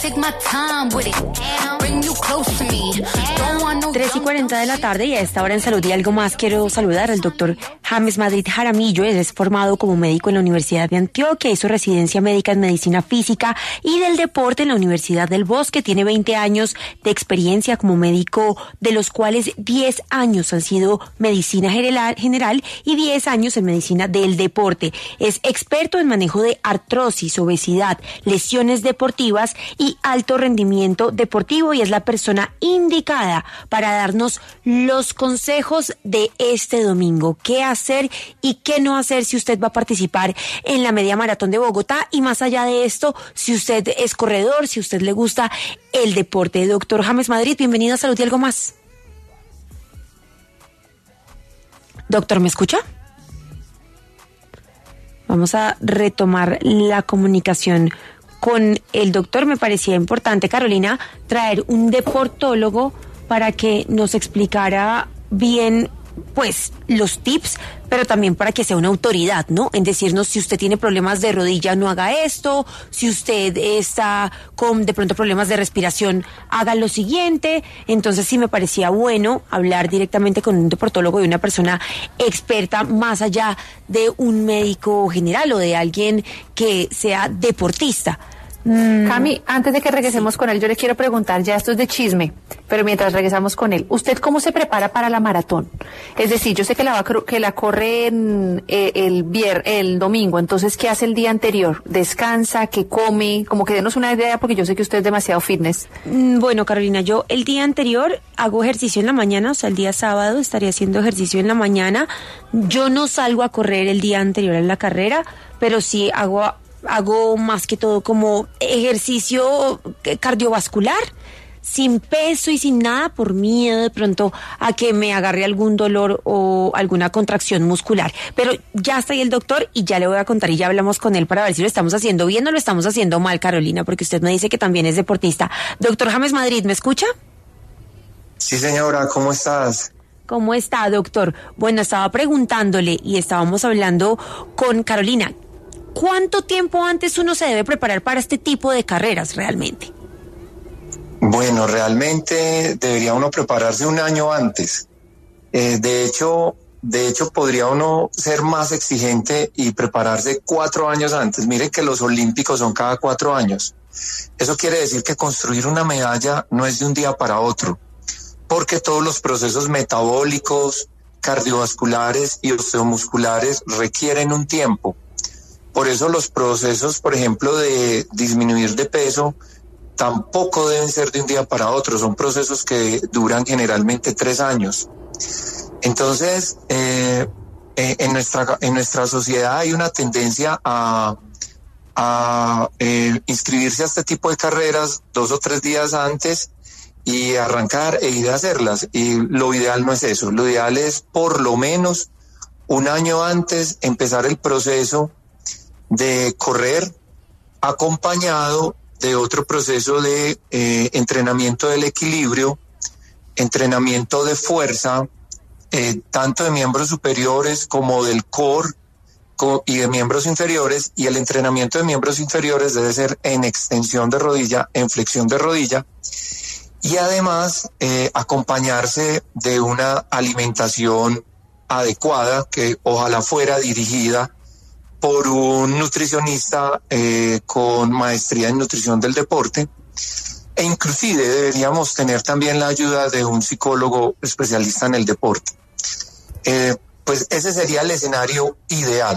take my time with it. Bring you close to me. Don't want no 3:40 de la tarde y a esta hora en Salud y Algo Más quiero saludar al doctor James Madrid Jaramillo. Él es formado como médico en la Universidad de Antioquia, hizo residencia médica en medicina física y del deporte en la Universidad del Bosque. Tiene 20 años de experiencia como médico, de los cuales 10 años han sido medicina general y 10 años en medicina del deporte. Es experto en manejo de artrosis, obesidad, lesiones deportivas y alto rendimiento deportivo y es la persona indicada para darnos los consejos de este domingo. ¿Qué hacer y qué no hacer si usted va a participar en la Media Maratón de Bogotá? Y más allá de esto, si usted es corredor, si a usted le gusta el deporte. Doctor James Madrid, bienvenido a Salud y Algo Más. Doctor, ¿me escucha? Vamos a retomar la comunicación con el doctor. Me parecía importante, Carolina, traer un deportólogo para que nos explicara bien, pues, los tips, pero también para que sea una autoridad, ¿no? En decirnos si usted tiene problemas de rodilla, no haga esto, si usted está con de pronto problemas de respiración, haga lo siguiente. Entonces sí me parecía bueno hablar directamente con un deportólogo y una persona experta más allá de un médico general o de alguien que sea deportista. Cami, antes de que regresemos con él, yo le quiero preguntar, ya esto es de chisme, pero mientras regresamos con él, ¿usted cómo se prepara para la maratón? Es decir, yo sé que la corre el domingo, entonces, ¿qué hace el día anterior? ¿Descansa? ¿Qué come? Como que denos una idea, porque yo sé que usted es demasiado fitness. Bueno, Carolina, yo el día anterior hago ejercicio en la mañana, o sea, el día sábado estaría haciendo ejercicio en la mañana. Yo no salgo a correr el día anterior a la carrera, pero sí hago más que todo como ejercicio cardiovascular, sin peso y sin nada, por miedo de pronto a que me agarre algún dolor o alguna contracción muscular. Pero ya está ahí el doctor y ya le voy a contar y ya hablamos con él para ver si lo estamos haciendo bien o lo estamos haciendo mal, Carolina, porque usted me dice que también es deportista. Doctor James Madrid, ¿me escucha? Sí, señora, ¿cómo estás? ¿Cómo está, doctor? Bueno, estaba preguntándole y estábamos hablando con Carolina. ¿Cuánto tiempo antes uno se debe preparar para este tipo de carreras realmente? Bueno, realmente debería uno prepararse un año antes. De hecho, podría uno ser más exigente y prepararse 4 años antes. Mire que los olímpicos son cada 4 años. Eso quiere decir que construir una medalla no es de un día para otro, porque todos los procesos metabólicos, cardiovasculares y osteomusculares requieren un tiempo. Por eso los procesos, por ejemplo, de disminuir de peso, tampoco deben ser de un día para otro. Son procesos que duran generalmente 3 años. Entonces, en nuestra sociedad hay una tendencia a inscribirse a este tipo de carreras 2 o 3 días antes y arrancar e ir a hacerlas. Y lo ideal no es eso. Lo ideal es por lo menos un año antes empezar el proceso de correr acompañado de otro proceso de entrenamiento del equilibrio, entrenamiento de fuerza, tanto de miembros superiores como del core y de miembros inferiores, y el entrenamiento de miembros inferiores debe ser en extensión de rodilla, en flexión de rodilla, y además acompañarse de una alimentación adecuada que ojalá fuera dirigida por un nutricionista con maestría en nutrición del deporte, e inclusive deberíamos tener también la ayuda de un psicólogo especialista en el deporte. Pues ese sería el escenario ideal.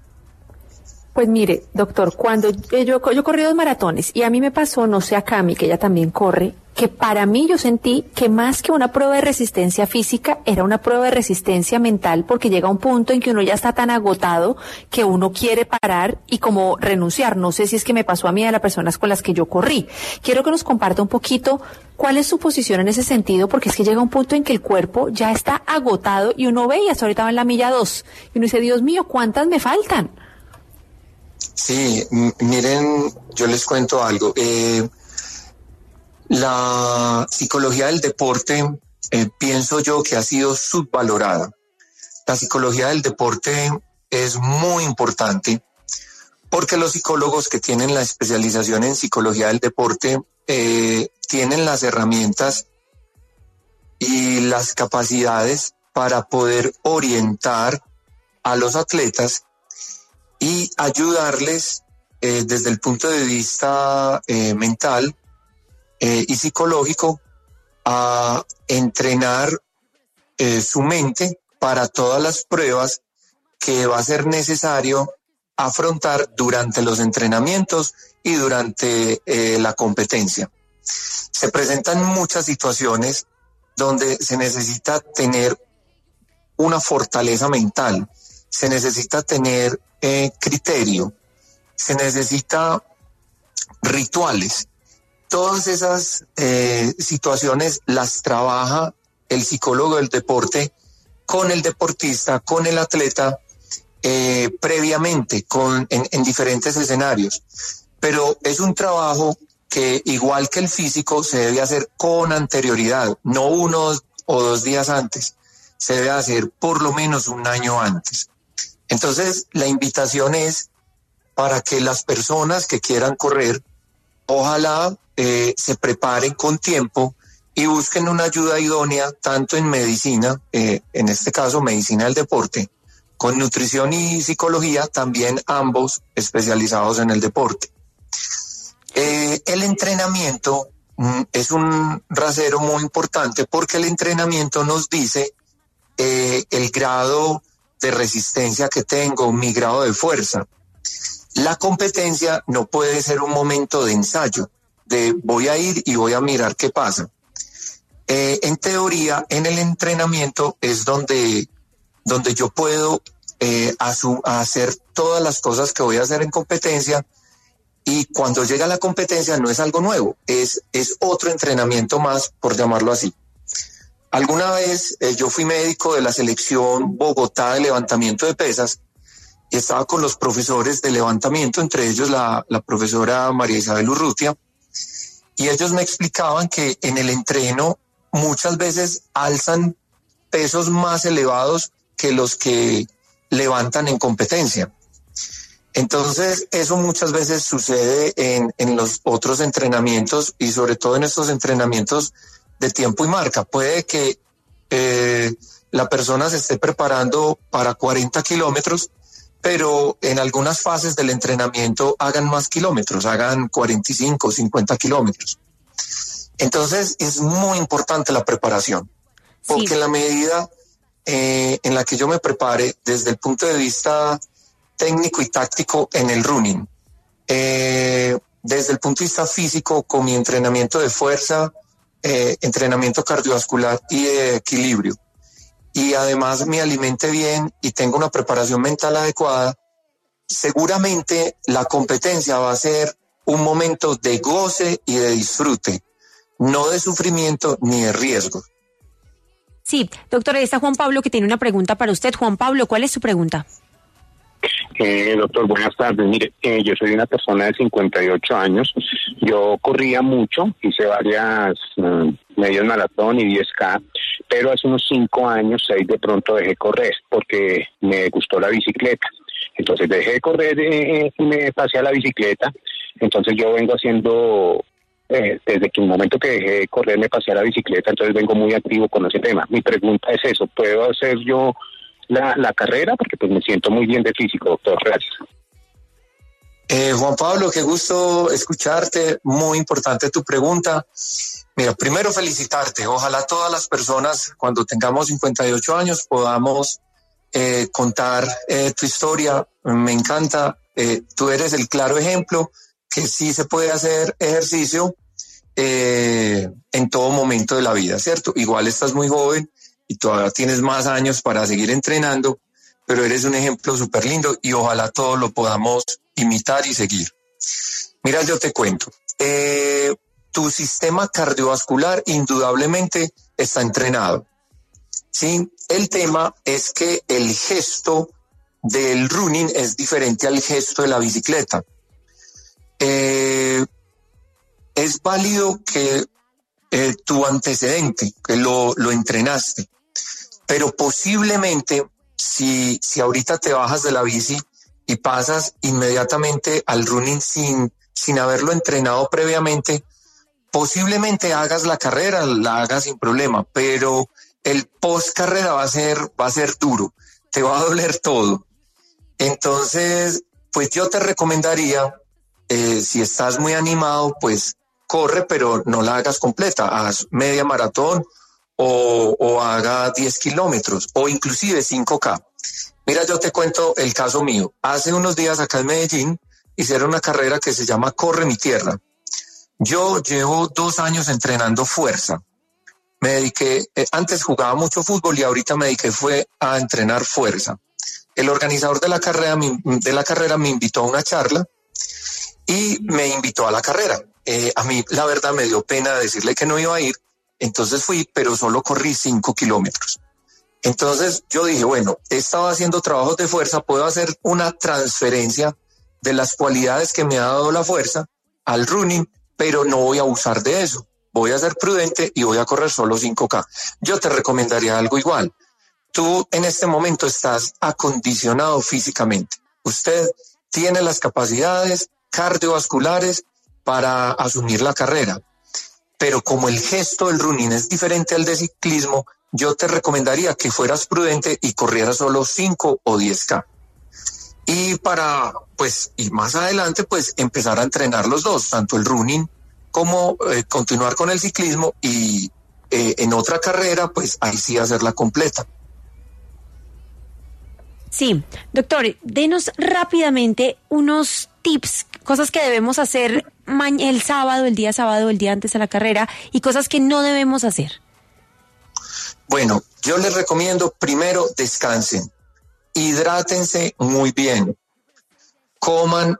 Pues mire, doctor, cuando yo corrí 2 maratones y a mí me pasó, no sé a Cami, que ella también corre, que para mí yo sentí que más que una prueba de resistencia física, era una prueba de resistencia mental, porque llega un punto en que uno ya está tan agotado que uno quiere parar y como renunciar. No sé si es que me pasó a mí, a las personas con las que yo corrí. Quiero que nos comparta un poquito cuál es su posición en ese sentido, porque es que llega un punto en que el cuerpo ya está agotado y uno ve y hasta ahorita va en la milla 2 y uno dice, Dios mío, ¿cuántas me faltan? Sí, miren, yo les cuento algo. La psicología del deporte, pienso yo que ha sido subvalorada. La psicología del deporte es muy importante porque los psicólogos que tienen la especialización en psicología del deporte tienen las herramientas y las capacidades para poder orientar a los atletas y ayudarles desde el punto de vista mental y psicológico a entrenar su mente para todas las pruebas que va a ser necesario afrontar durante los entrenamientos y durante la competencia. Se presentan muchas situaciones donde se necesita tener una fortaleza mental, se necesita tener criterio, se necesita rituales. Todas esas situaciones las trabaja el psicólogo del deporte con el deportista, con el atleta, previamente en diferentes escenarios. Pero es un trabajo que, igual que el físico, se debe hacer con anterioridad, no 1 o 2 días antes. Se debe hacer por lo menos 1 año antes. Entonces, la invitación es para que las personas que quieran correr, ojalá se preparen con tiempo y busquen una ayuda idónea, tanto en medicina, en este caso medicina del deporte, con nutrición y psicología, también ambos especializados en el deporte. El entrenamiento es un rasero muy importante porque el entrenamiento nos dice el grado de resistencia que tengo, mi grado de fuerza. La competencia no puede ser un momento de ensayo, de voy a ir y voy a mirar qué pasa. En teoría, en el entrenamiento es donde yo puedo hacer todas las cosas que voy a hacer en competencia, y cuando llega la competencia no es algo nuevo, es otro entrenamiento más, por llamarlo así. Alguna vez yo fui médico de la selección Bogotá de levantamiento de pesas y estaba con los profesores de levantamiento, entre ellos la profesora María Isabel Urrutia, y ellos me explicaban que en el entreno muchas veces alzan pesos más elevados que los que levantan en competencia. Entonces, eso muchas veces sucede en los otros entrenamientos y sobre todo en estos entrenamientos de tiempo y marca. Puede que la persona se esté preparando para 40 kilómetros, pero en algunas fases del entrenamiento hagan más kilómetros, hagan 45, 50 kilómetros. Entonces, es muy importante la preparación, porque sí, en la medida en la que yo me prepare desde el punto de vista técnico y táctico en el running, desde el punto de vista físico con mi entrenamiento de fuerza, entrenamiento cardiovascular y de equilibrio, y además me alimente bien y tengo una preparación mental adecuada, seguramente la competencia va a ser un momento de goce y de disfrute, no de sufrimiento ni de riesgo. Sí, doctor, ahí está Juan Pablo que tiene una pregunta para usted. Juan Pablo, ¿cuál es su pregunta? Doctor, buenas tardes. Mire, yo soy una persona de 58 años. Yo corría mucho, hice varias medias maratón y 10K, pero hace unos 5 años, 6, de pronto dejé correr porque me gustó la bicicleta. Entonces dejé de correr y me pasé a la bicicleta. Entonces yo vengo haciendo, desde que el momento que dejé de correr me pasé a la bicicleta, entonces vengo muy activo con ese tema. Mi pregunta es eso, ¿puedo hacer yo la carrera? Porque pues me siento muy bien de físico, doctor. Gracias. Juan Pablo, qué gusto escucharte, muy importante tu pregunta. Mira, primero felicitarte, ojalá todas las personas cuando tengamos 58 años podamos contar tu historia, me encanta, tú eres el claro ejemplo que sí se puede hacer ejercicio en todo momento de la vida, ¿cierto? Igual estás muy joven y todavía tienes más años para seguir entrenando, pero eres un ejemplo súper lindo y ojalá todos lo podamos imitar y seguir. Mira, yo te cuento, tu sistema cardiovascular indudablemente está entrenado, ¿sí? El tema es que el gesto del running es diferente al gesto de la bicicleta. Es válido que tu antecedente, que lo entrenaste, pero posiblemente si ahorita te bajas de la bici y pasas inmediatamente al running sin haberlo entrenado previamente, posiblemente hagas la carrera, la hagas sin problema, pero el post carrera va a ser duro, te va a doler todo. Entonces, pues yo te recomendaría, si estás muy animado, pues corre, pero no la hagas completa, haz media maratón o haga 10 kilómetros o inclusive 5K. Mira, yo te cuento el caso mío. Hace unos días acá en Medellín hicieron una carrera que se llama Corre mi Tierra. Yo llevo 2 años entrenando fuerza. Me dediqué, antes jugaba mucho fútbol y ahorita me dediqué fue a entrenar fuerza. El organizador de la carrera me invitó a una charla y me invitó a la carrera. A mí, la verdad, me dio pena decirle que no iba a ir, entonces fui, pero solo corrí 5 kilómetros. Entonces yo dije, bueno, estaba haciendo trabajos de fuerza, puedo hacer una transferencia de las cualidades que me ha dado la fuerza al running, pero no voy a abusar de eso. Voy a ser prudente y voy a correr solo 5K. Yo te recomendaría algo igual. Tú en este momento estás acondicionado físicamente. Usted tiene las capacidades cardiovasculares para asumir la carrera. Pero como el gesto del running es diferente al de ciclismo, yo te recomendaría que fueras prudente y corrieras solo 5 o 10K. Y y más adelante, pues empezar a entrenar los dos, tanto el running como continuar con el ciclismo y en otra carrera, pues ahí sí hacerla completa. Sí, doctor, denos rápidamente unos tips, cosas que debemos hacer el sábado, el día antes de la carrera y cosas que no debemos hacer. Bueno, yo les recomiendo primero descansen, hidrátense muy bien, coman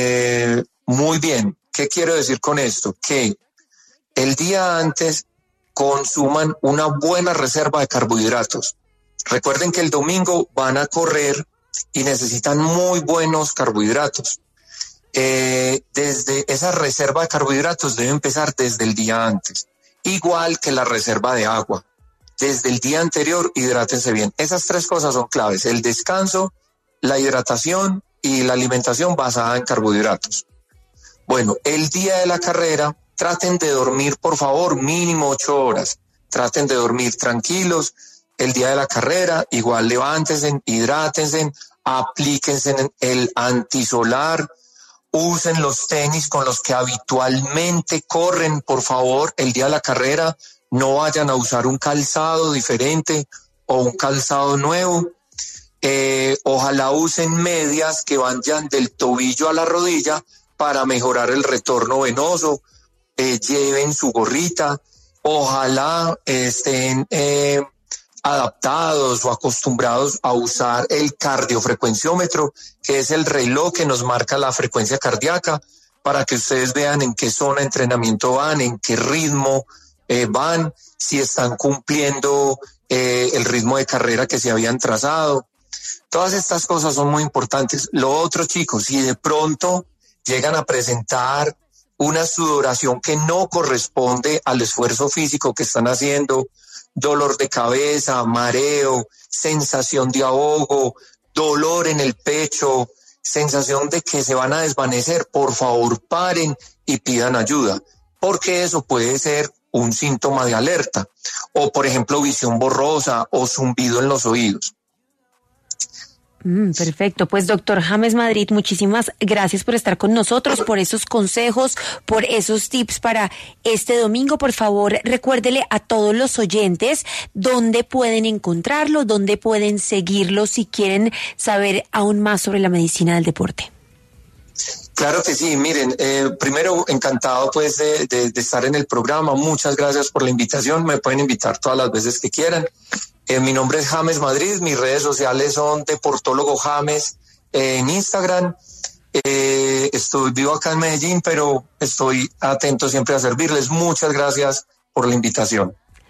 muy bien. ¿Qué quiero decir con esto? Que el día antes consuman una buena reserva de carbohidratos. Recuerden que el domingo van a correr y necesitan muy buenos carbohidratos. Desde esa reserva de carbohidratos debe empezar desde el día antes, igual que la reserva de agua. Desde el día anterior, hidrátense bien. Esas 3 cosas son claves: el descanso, la hidratación y la alimentación basada en carbohidratos. Bueno, el día de la carrera, traten de dormir, por favor, mínimo 8 horas. Traten de dormir tranquilos. El día de la carrera, igual levántense, hidrátense, aplíquense el antisolar, usen los tenis con los que habitualmente corren, por favor, el día de la carrera. No vayan a usar un calzado diferente o un calzado nuevo. Ojalá usen medias que vayan del tobillo a la rodilla para mejorar el retorno venoso. Lleven su gorrita. Ojalá estén adaptados o acostumbrados a usar el cardiofrecuenciómetro, que es el reloj que nos marca la frecuencia cardíaca, para que ustedes vean en qué zona de entrenamiento van, en qué ritmo van, si están cumpliendo el ritmo de carrera que se habían trazado. Todas estas cosas son muy importantes. Lo otro, chicos, si de pronto llegan a presentar una sudoración que no corresponde al esfuerzo físico que están haciendo, dolor de cabeza, mareo, sensación de ahogo, dolor en el pecho, sensación de que se van a desvanecer, por favor paren y pidan ayuda, porque eso puede ser un síntoma de alerta, o por ejemplo visión borrosa o zumbido en los oídos. Perfecto, pues doctor James Madrid, muchísimas gracias por estar con nosotros, por esos consejos, por esos tips para este domingo. Por favor, recuérdele a todos los oyentes dónde pueden encontrarlo, dónde pueden seguirlo si quieren saber aún más sobre la medicina del deporte. Claro que sí, miren, primero encantado pues de estar en el programa, muchas gracias por la invitación, me pueden invitar todas las veces que quieran. Mi nombre es James Madrid, mis redes sociales son Deportólogo James en Instagram. Vivo acá en Medellín, pero estoy atento siempre a servirles. Muchas gracias por la invitación.